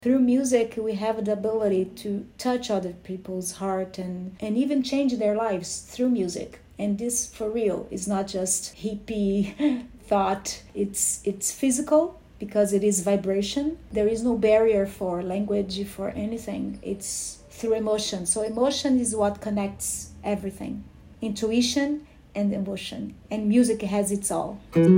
Through music, we have the ability to touch other people's heart and even change their lives through music. And this, for real, is not just hippie thought. It's physical because it is vibration. There is no barrier for language, for anything. It's through emotion. So emotion is what connects everything. Intuition and emotion. And music has its all.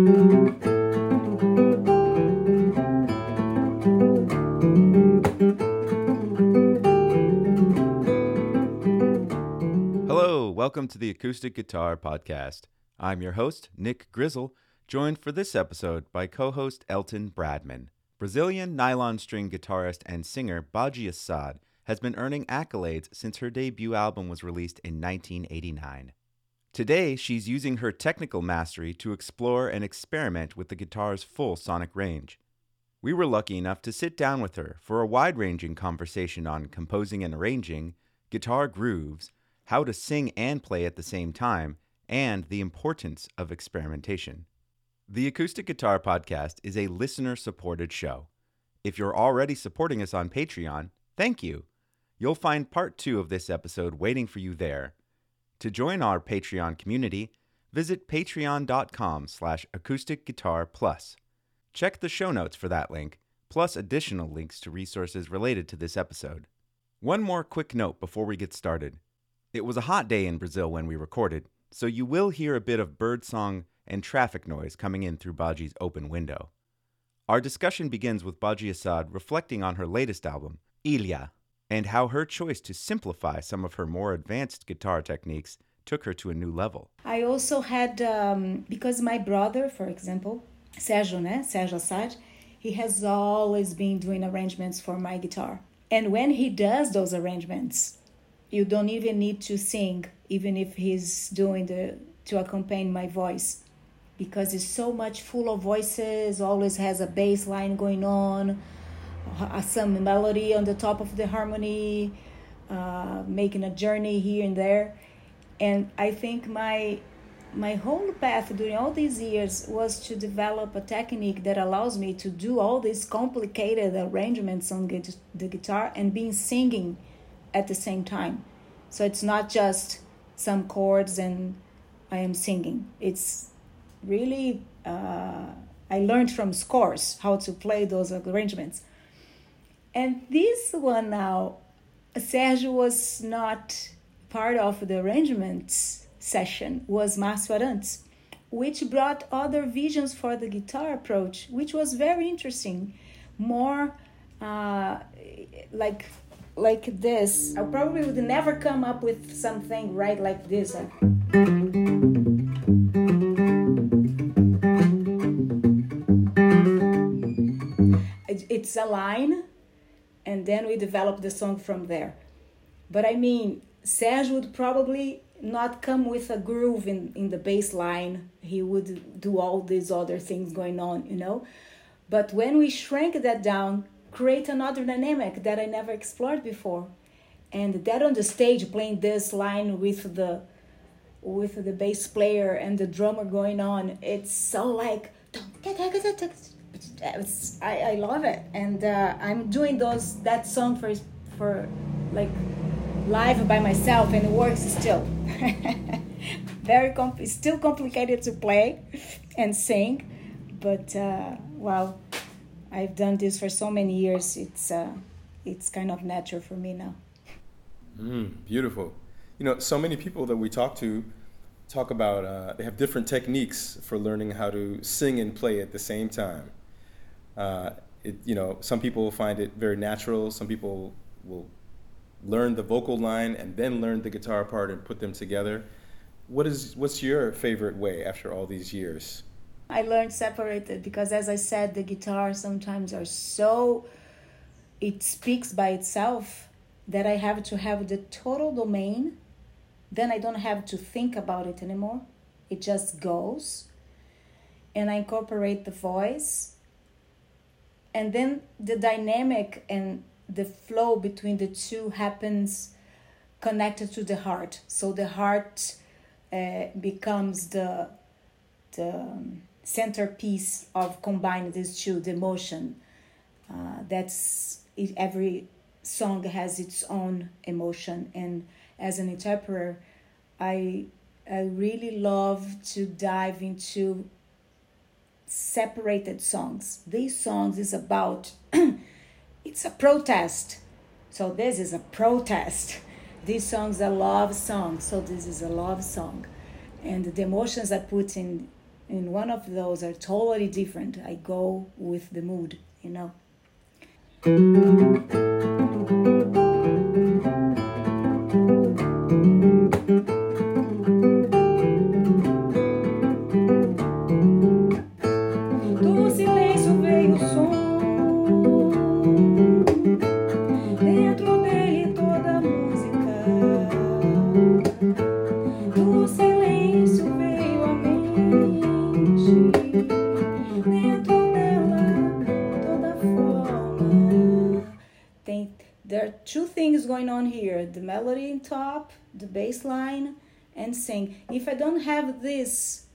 Hello, welcome to the Acoustic Guitar Podcast. I'm your host, Nick Grizzle, joined for this episode by co-host Elton Bradman. Brazilian nylon string guitarist and singer Baji Assad has been earning accolades since her debut album was released in 1989. Today, she's using her technical mastery to explore and experiment with the guitar's full sonic range. We were lucky enough to sit down with her for a wide-ranging conversation on composing and arranging, guitar grooves, how to sing and play at the same time, and the importance of experimentation. The Acoustic Guitar Podcast is a listener-supported show. If you're already supporting us on Patreon, thank you. You'll find part 2 of this episode waiting for you there. To join our Patreon community, visit patreon.com/acousticguitarplus. Check the show notes for that link, plus additional links to resources related to this episode. One more quick note before we get started. It was a hot day in Brazil when we recorded, so you will hear a bit of birdsong and traffic noise coming in through Baji's open window. Our discussion begins with Baji Assad reflecting on her latest album, Ilha, and how her choice to simplify some of her more advanced guitar techniques took her to a new level. I also had, because my brother, for example, Sérgio Assad, he has always been doing arrangements for my guitar. And when he does those arrangements, you don't even need to sing, even if he's doing to accompany my voice, because it's so much full of voices, always has a bass line going on, some melody on the top of the harmony, making a journey here and there. And I think my whole path during all these years was to develop a technique that allows me to do all these complicated arrangements on the guitar and being singing at the same time. So it's not just some chords and I am singing. It's really, I learned from scores how to play those arrangements. And this one now, Sergio was not part of the arrangements session, was Márcio Arantes, which brought other visions for the guitar approach, which was very interesting. More like this. I probably would never come up with something right like this. It's a line, and then we develop the song from there. But I mean, Serge would probably not come with a groove in the bass line. He would do all these other things going on, you know. But when we shrank that down, create another dynamic that I never explored before. And that on the stage, playing this line with the bass player and the drummer going on, it's so like, I love it. And I'm doing that song for like live by myself, and it works still. Still complicated to play and sing, but well, I've done this for so many years. It's kind of natural for me now. Beautiful. You know, so many people that we talk about they have different techniques for learning how to sing and play at the same time. Some people find it very natural. Some people will learn the vocal line and then learn the guitar part and put them together. What's your favorite way after all these years? I learned separated because, as I said, the guitar sometimes it speaks by itself that I have to have the total domain. Then I don't have to think about it anymore. It just goes. And I incorporate the voice. And then the dynamic and the flow between the two happens connected to the heart. So the heart becomes the centerpiece of combining these two, the emotion. That's every song has its own emotion. And as an interpreter, I really love to dive into separated songs. These songs is about it's a protest. So this is a protest. These songs are love songs. So this is a love song. And the emotions I put in one of those are totally different. I go with the mood, you know. Do silêncio veio o som, dentro dele toda a música. Do silêncio veio a mente, dentro dela toda a forma. There are two things going on here: the melody in top, the bass line, and sing. If I don't have this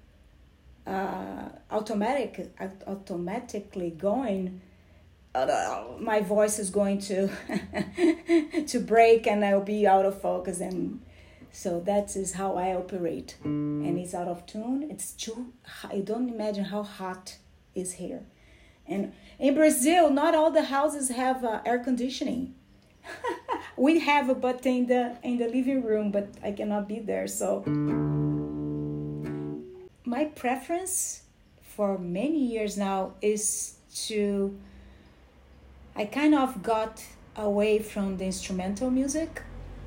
automatically going, my voice is going to to break, and I'll be out of focus. And so that is how I operate. And it's out of tune. It's too. I don't imagine how hot is here. And in Brazil, not all the houses have air conditioning. We have, but in the living room, but I cannot be there. So my preference for many years now is to. I kind of got away from the instrumental music,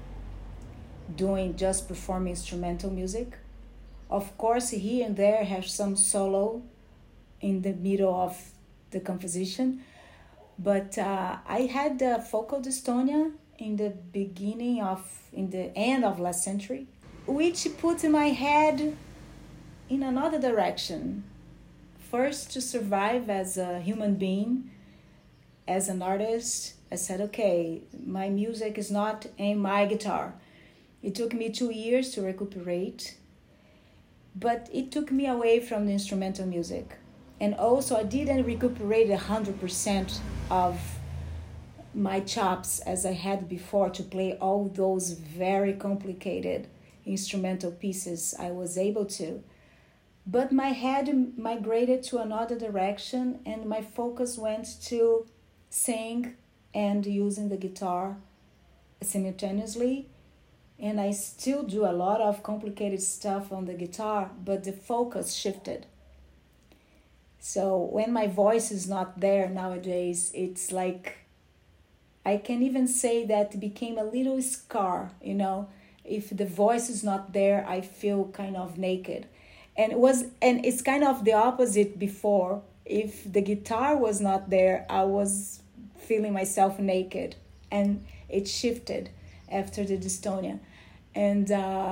just performing instrumental music. Of course, here and there have some solo in the middle of the composition, but I had Focal Dystonia in the end of last century, which put my head in another direction. First, to survive as a human being, as an artist, I said, okay, my music is not in my guitar. It took me 2 years to recuperate, but it took me away from the instrumental music. And also I didn't recuperate 100% of my chops as I had before to play all those very complicated instrumental pieces. I was able to. But my head migrated to another direction, and my focus went to sing and using the guitar simultaneously. And I still do a lot of complicated stuff on the guitar, but the focus shifted. So when my voice is not there nowadays, it's like, I can even say that it became a little scar, you know. If the voice is not there, I feel kind of naked. And it's kind of the opposite before. If the guitar was not there, I was feeling myself naked. And it shifted after the dystonia. And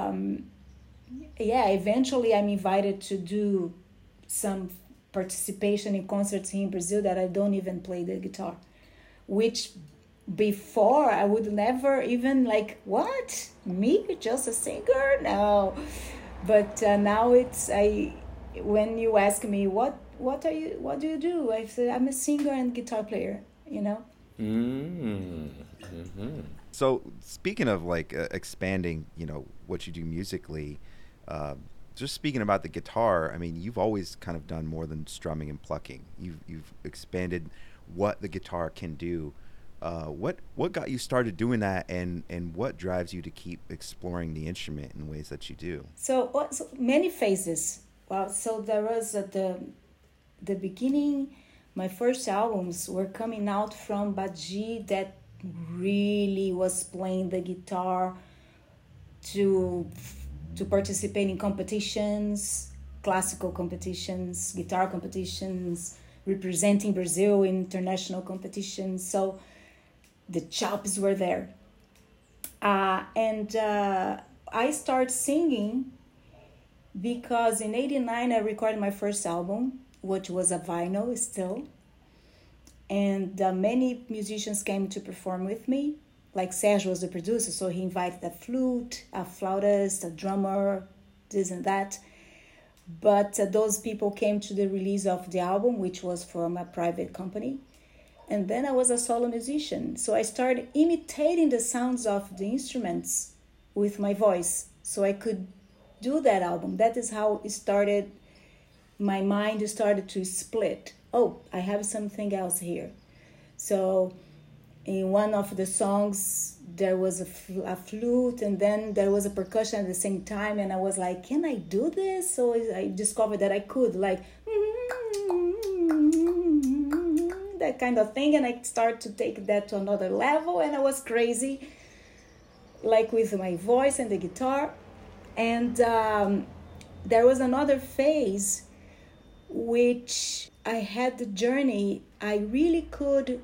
eventually I'm invited to do some participation in concerts here in Brazil that I don't even play the guitar, which before I would never even like, what? Me? Just a singer? No. But now when you ask me, what do you do? I say, I'm a singer and guitar player, you know? Mm-hmm. So speaking of like expanding, you know, what you do musically, just speaking about the guitar, I mean, you've always kind of done more than strumming and plucking. You've expanded what the guitar can do. What got you started doing that, and what drives you to keep exploring the instrument in ways that you do? So many phases. Well, so there was at the beginning, my first albums were coming out from Badi that really was playing the guitar to participate in competitions, classical competitions, guitar competitions, representing Brazil in international competitions. So the chops were there. And I started singing because in 1989 I recorded my first album, which was a vinyl still. And many musicians came to perform with me. Like Sergio was the producer, so he invited a flute, a flautist, a drummer, this and that. But those people came to the release of the album, which was from a private company. And then I was a solo musician. So I started imitating the sounds of the instruments with my voice. So I could do that album. That is how it started. My mind started to split. Oh, I have something else here. So in one of the songs, there was a flute, and then there was a percussion at the same time. And I was like, can I do this? So I discovered that I could, like, that kind of thing. And I started to take that to another level. And I was crazy, like with my voice and the guitar. And there was another phase which I had the journey. I really could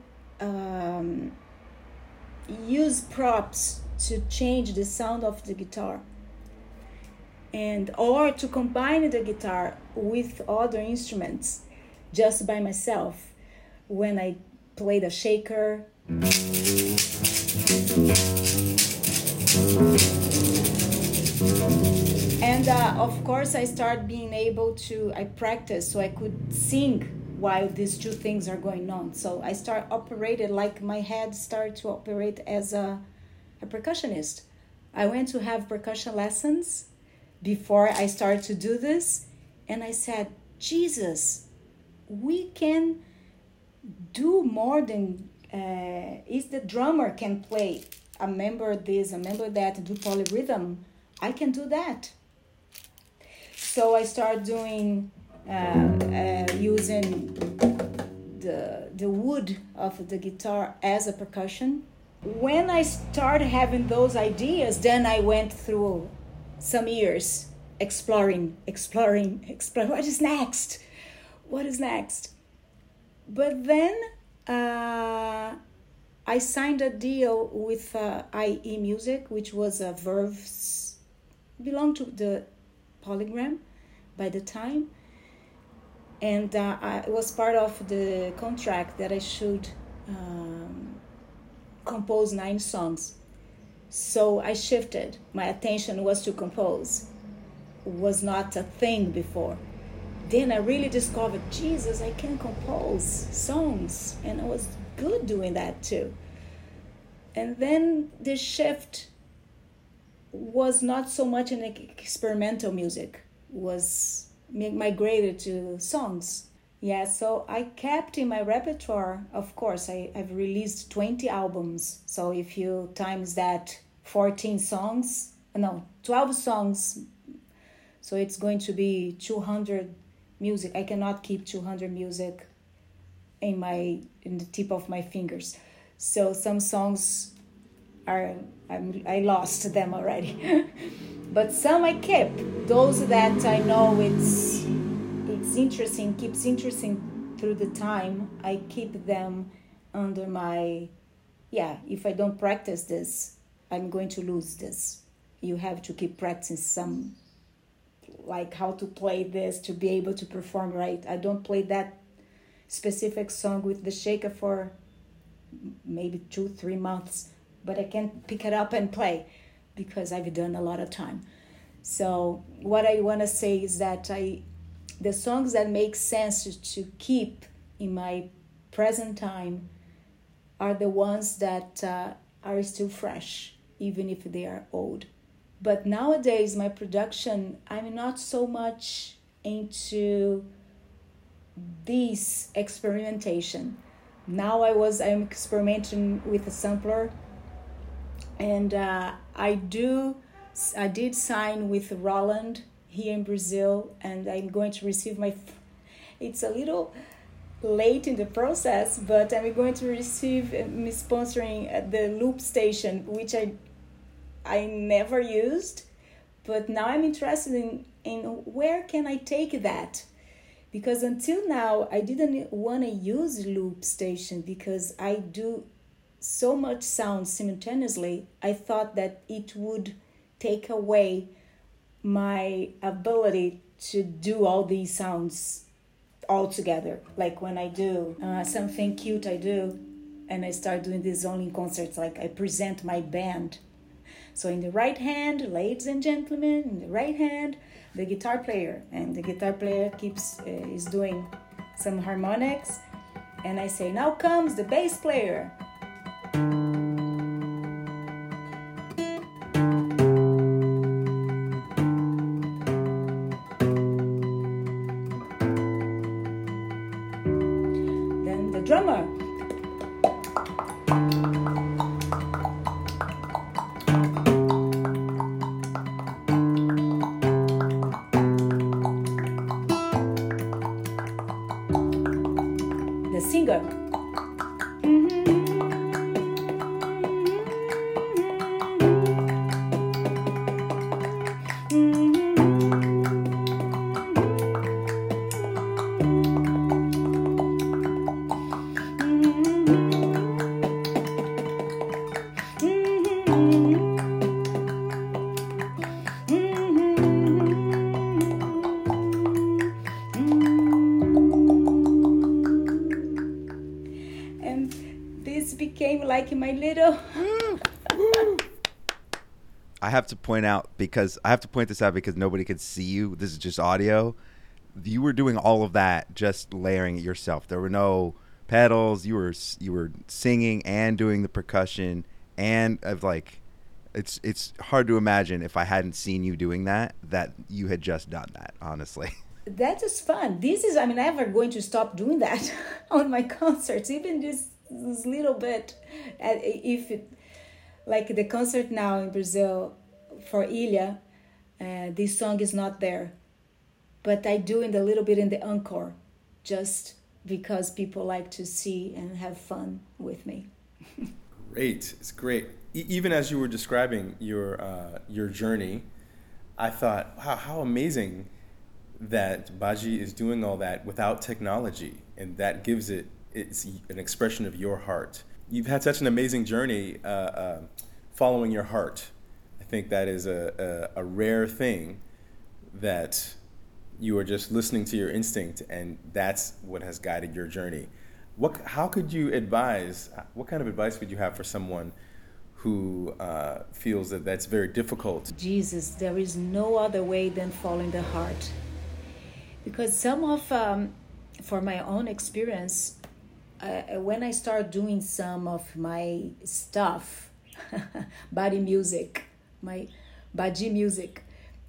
use props to change the sound of the guitar, and or to combine the guitar with other instruments just by myself. When I played a shaker, and of course I started being able to, I practiced so I could sing while these two things are going on. So I operated like my head started to operate as a percussionist. I went to have percussion lessons before I started to do this, and I said, Jesus, we can do more than if the drummer can play a member this, a member that, and do polyrhythm, I can do that. So I started doing using the wood of the guitar as a percussion. When I started having those ideas, then I went through some years exploring. What is next? But then I signed a deal with IE Music, which was a Verve, belonged to the Polygram by the time. And it was part of the contract that I should compose 9 songs. So I shifted. My attention was to compose. It was not a thing before. Then I really discovered, Jesus, I can compose songs. And I was good doing that too. And then the shift was not so much in experimental music, was migrated to songs. Yeah, so I kept in my repertoire, of course, I've released 20 albums. So if you times that 12 songs, so it's going to be 200 music. I cannot keep 200 music in the tip of my fingers. So some songs I lost them already. But some I kept. Those that I know it's interesting, keeps interesting through the time, I keep them under my, if I don't practice this, I'm going to lose this. You have to keep practicing some, like how to play this to be able to perform right. I don't play that specific song with the shaker for maybe 2-3 months, but I can pick it up and play because I've done a lot of time. So what I want to say is that the songs that make sense to keep in my present time are the ones that are still fresh, even if they are old. But nowadays, my production, I'm not so much into this experimentation. Now I'm experimenting with a sampler, and I did sign with Roland here in Brazil, and I'm going to receive it's a little late in the process, but I'm going to receive me sponsoring the loop station, which I never used, but now I'm interested in where can I take that, because until now I didn't want to use loop station because I do so much sound simultaneously. I thought that it would take away my ability to do all these sounds all together. Like when I do something cute I do, and I start doing this only in concerts, like I present my band. So in the right hand, ladies and gentlemen, in the right hand, the guitar player, and the guitar player is doing some harmonics, And I say, now comes the bass player. Then the drummer. The singer. And this became like my little I have to point this out because nobody could see you. This is just audio. You were doing all of that, just layering it yourself. There were no pedals. You were singing and doing the percussion, and of like, it's hard to imagine if I hadn't seen you doing that you had just done that. Honestly, that is fun. I'm never going to stop doing that on my concerts, even this little bit. If it, like the concert now in Brazil for Ilha, this song is not there, but I do a little bit in the encore, just because people like to see and have fun with me. Great, it's great. Even as you were describing your journey, I thought, wow, how amazing that Baji is doing all that without technology, and that gives it's an expression of your heart. You've had such an amazing journey following your heart. I think that is a rare thing, that you are just listening to your instinct, and that's what has guided your journey. How could you advise, what kind of advice would you have for someone who feels that that's very difficult? Jesus, there is no other way than following the heart. Because for my own experience, when I start doing some of my stuff, body music, my Baji music,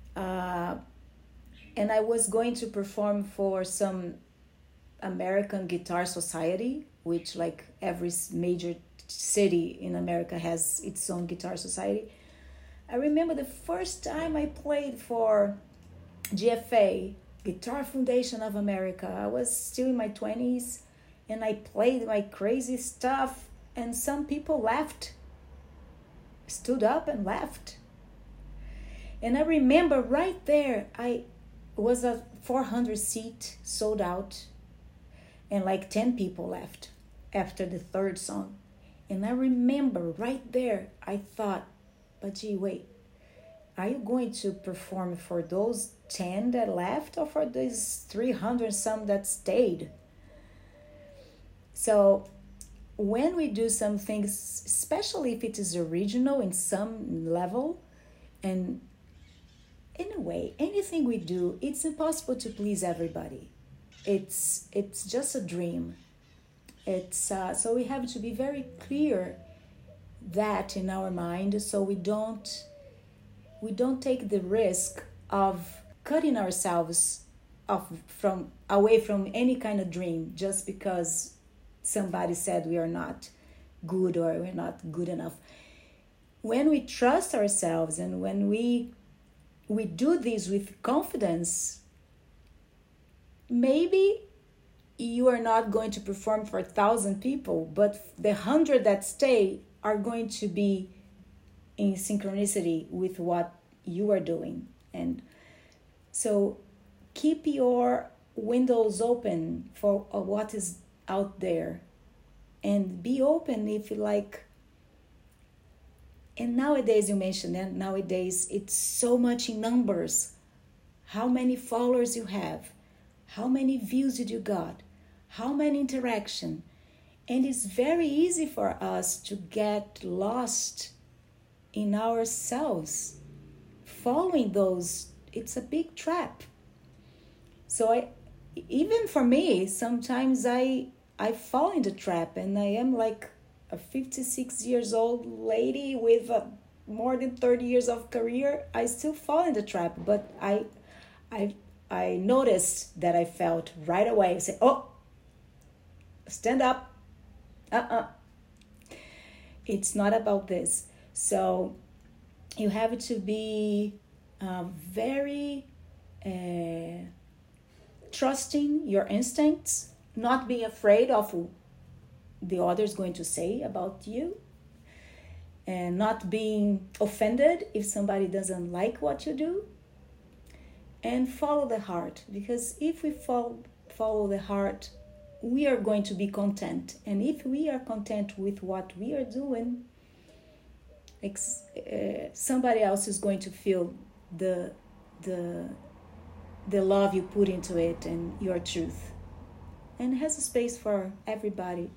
and I was going to perform for some American Guitar Society, which like every major city in America has its own guitar society. I remember the first time I played for GFA, Guitar Foundation of America. I was still in my 20s, and I played my crazy stuff, and some people left, stood up and left. And I remember right there, I was a 400 seat, sold out, and like 10 people left after the third song. And I remember right there, I thought, but gee, wait, are you going to perform for those 10 that left, or for these 300 some that stayed? So when we do some things, especially if it is original in some level, and in a way, anything we do, it's impossible to please everybody. It's just a dream. So we have to be very clear that in our mind, so we don't take the risk of cutting ourselves away from any kind of dream just because somebody said we are not good or we're not good enough. When we trust ourselves and when we do this with confidence, maybe you are not going to perform for 1,000 people, but the 100 that stay are going to be in synchronicity with what you are doing. And so keep your windows open for what is out there, and be open if you like. And nowadays, you mentioned that nowadays it's so much in numbers. How many followers you have, how many views did you got, how many interaction. And it's very easy for us to get lost in ourselves. Following those, it's a big trap. So even for me, sometimes I I fall in the trap, and I am like a 56 years old lady with more than 30 years of career. I still fall in the trap, but I noticed that I felt right away. I say, oh, stand up. It's not about this. So you have to be very trusting your instincts, not being afraid of the others going to say about you, and not being offended if somebody doesn't like what you do, and follow the heart. Because if we follow the heart, we are going to be content. And if we are content with what we are doing, somebody else is going to feel the love you put into it and your truth. And it has a space for everybody,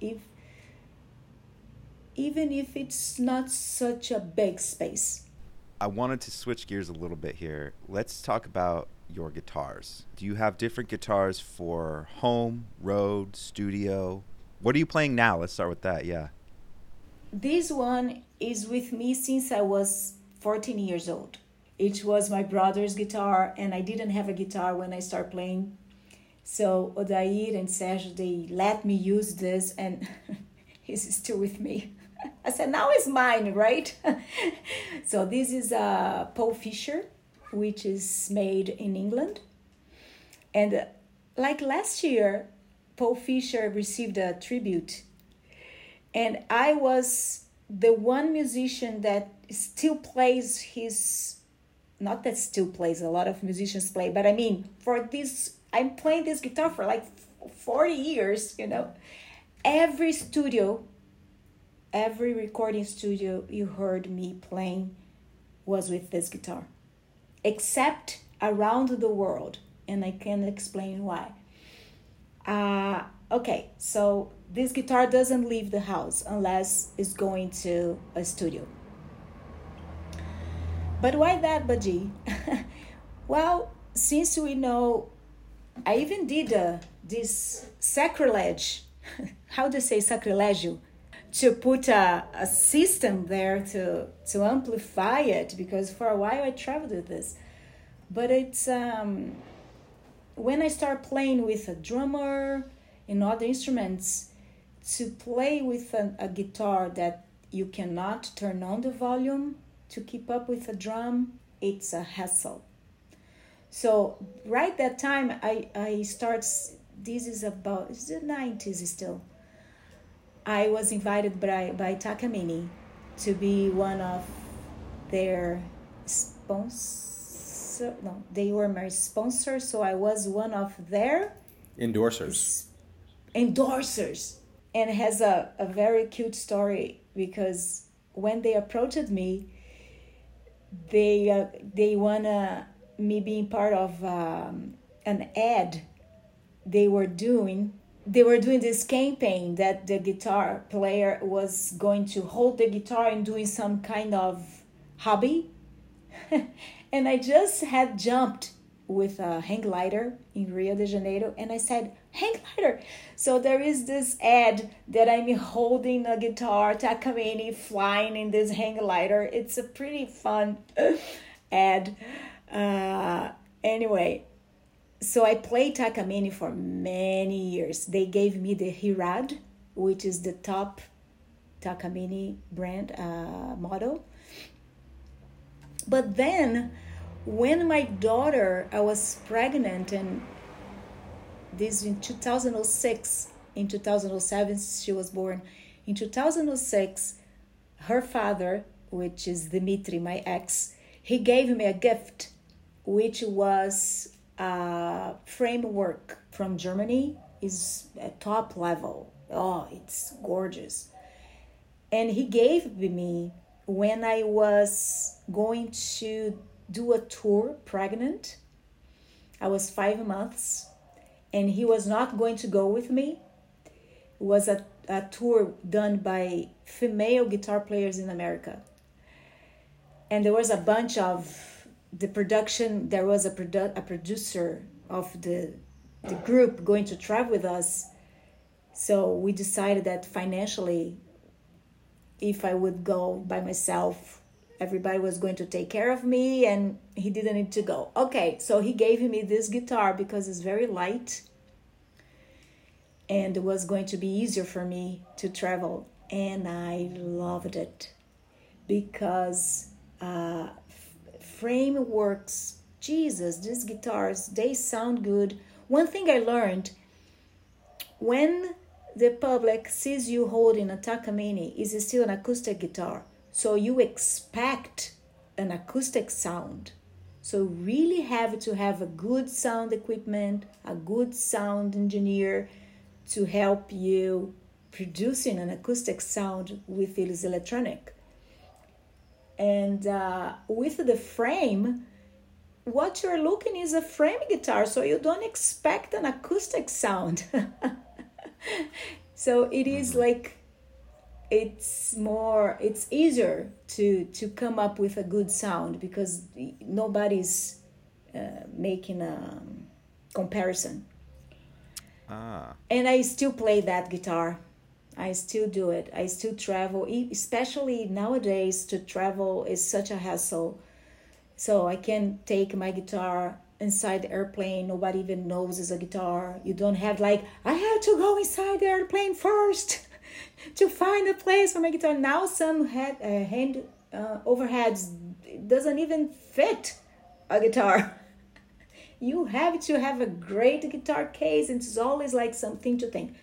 even if it's not such a big space. I wanted to switch gears a little bit here. Let's talk about your guitars. Do you have different guitars for home, road, studio? What are you playing now? Let's start with that, yeah. This one is with me since I was 14 years old. It was my brother's guitar, and I didn't have a guitar when I started playing. So Odair and Sergio, they let me use this, and he's still with me. I said, now it's mine, right? So this is a Paul Fisher, which is made in England. And like last year, Paul Fisher received a tribute. And I was the one musician that still plays his, not that still plays, a lot of musicians play, but I mean, for this, I'm playing this guitar for like 40 years, you know. Every recording studio you heard me playing was with this guitar, except around the world, and I can explain why. Okay, so this guitar doesn't leave the house unless it's going to a studio. But why that, Baji? Well, since we know, I even did this sacrilege, how do you say sacrilégio? To put a system there to amplify it, because for a while I traveled with this. But it's when I start playing with a drummer and other instruments, to play with a guitar that you cannot turn on the volume to keep up with a drum, it's a hassle. So right that time I start, this is about, it's the 90s still. I was invited by Takamine to be one of their sponsors. No, they were my sponsors, so I was one of their endorsers. And it has a very cute story, because when they approached me, they wanna me being part of an ad they were doing. They were doing this campaign that the guitar player was going to hold the guitar and doing some kind of hobby. And I just had jumped with a hang glider in Rio de Janeiro, and I said, hang glider. So there is this ad that I'm holding a guitar, Takamine flying in this hang glider. It's a pretty fun ad. Anyway, so I played Takamine for many years. They gave me the Hirad, which is the top Takamine brand model. But then, when my daughter, I was pregnant, and this in 2006, in 2007 she was born. In 2006, her father, which is Dimitri, my ex, he gave me a gift, which was a framework from Germany. Is at top level. Oh, it's gorgeous. And he gave me when I was going to do a tour pregnant. I was 5 months, and he was not going to go with me. It was a tour done by female guitar players in America. And there was a bunch of the production, there was a producer of the group going to travel with us. So we decided that financially, if I would go by myself, everybody was going to take care of me and he didn't need to go. Okay, so he gave me this guitar because it's very light and it was going to be easier for me to travel. And I loved it because frameworks, Jesus, these guitars, they sound good. One thing I learned, when the public sees you holding a Takamine, it's still an acoustic guitar. So you expect an acoustic sound. So really have to have a good sound equipment, a good sound engineer to help you producing an acoustic sound with this electronic. And with the frame, what you're looking is a frame guitar, so you don't expect an acoustic sound. So it is like, it's easier to come up with a good sound because nobody's making a comparison. And I still play that guitar. I still do it. I still travel, especially nowadays. To travel is such a hassle. So I can take my guitar inside the airplane. Nobody even knows it's a guitar. You don't have like, I have to go inside the airplane first to find a place for my guitar. Now some hand overheads doesn't even fit a guitar. You have to have a great guitar case, and it's always like something to think.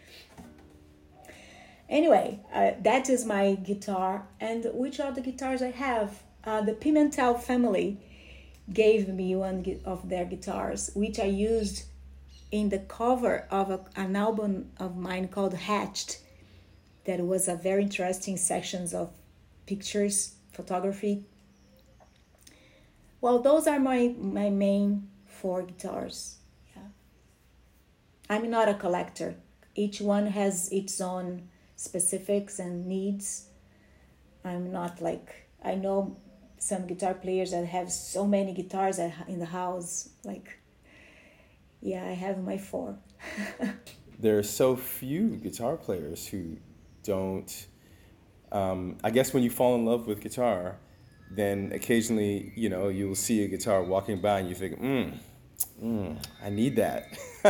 Anyway, that is my guitar. And which are the guitars I have? The Pimentel family gave me one of their guitars, which I used in the cover of an album of mine called Hatched. That was a very interesting sections of pictures, photography. Well, those are my main 4 guitars. Yeah. I'm not a collector. Each one has its own specifics and needs. I'm not like, I know some guitar players that have so many guitars in the house. Like, yeah, I have my 4. There are so few guitar players who don't, I guess when you fall in love with guitar, then occasionally, you'll see a guitar walking by and you think, I need that.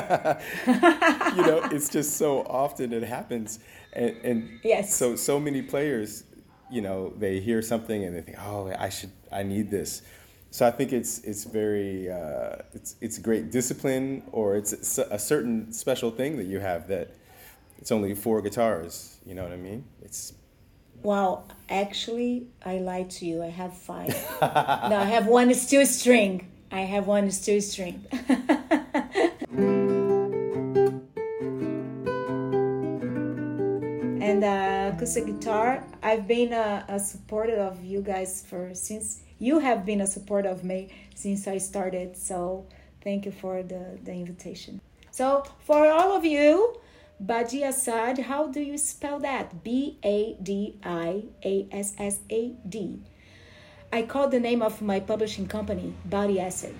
It's just so often it happens. And yes. So many players, they hear something and they think, oh, I need this. So I think it's very, it's great discipline, or it's a certain special thing that you have that it's only 4 guitars. You know what I mean? Well, actually, I lied to you. I have 5. No, I have one steel string. And acoustic guitar, I've been a supporter of you guys since you have been a supporter of me since I started. So thank you for the invitation. So for all of you, Badi Assad, how do you spell that? Badiassad. I call the name of my publishing company Badi Acid.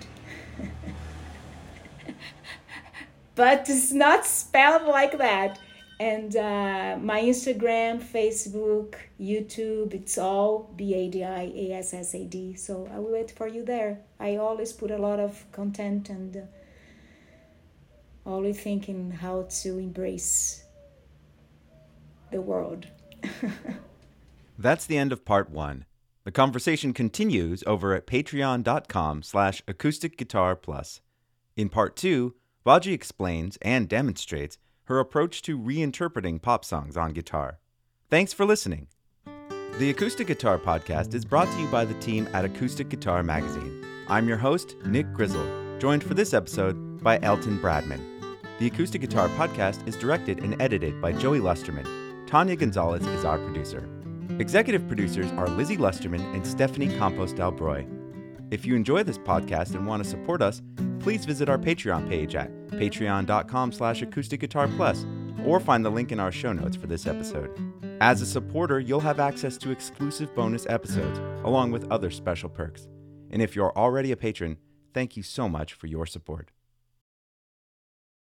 But it's not spelled like that. And my Instagram, Facebook, YouTube, it's all Badiassad. So I will wait for you there. I always put a lot of content and always thinking how to embrace the world. That's the end of part 1. The conversation continues over at patreon.com/acousticguitarplus. In part 2, Baji explains and demonstrates her approach to reinterpreting pop songs on guitar. Thanks for listening. The Acoustic Guitar Podcast is brought to you by the team at Acoustic Guitar Magazine. I'm your host, Nick Grizzle, joined for this episode by Elton Bradman. The Acoustic Guitar Podcast is directed and edited by Joey Lusterman. Tanya Gonzalez is our producer. Executive producers are Lizzie Lusterman and Stephanie Campos-Dalbroy. If you enjoy this podcast and want to support us, please visit our Patreon page at patreon.com/acousticguitarplus or find the link in our show notes for this episode. As a supporter, you'll have access to exclusive bonus episodes along with other special perks. And if you're already a patron, thank you so much for your support.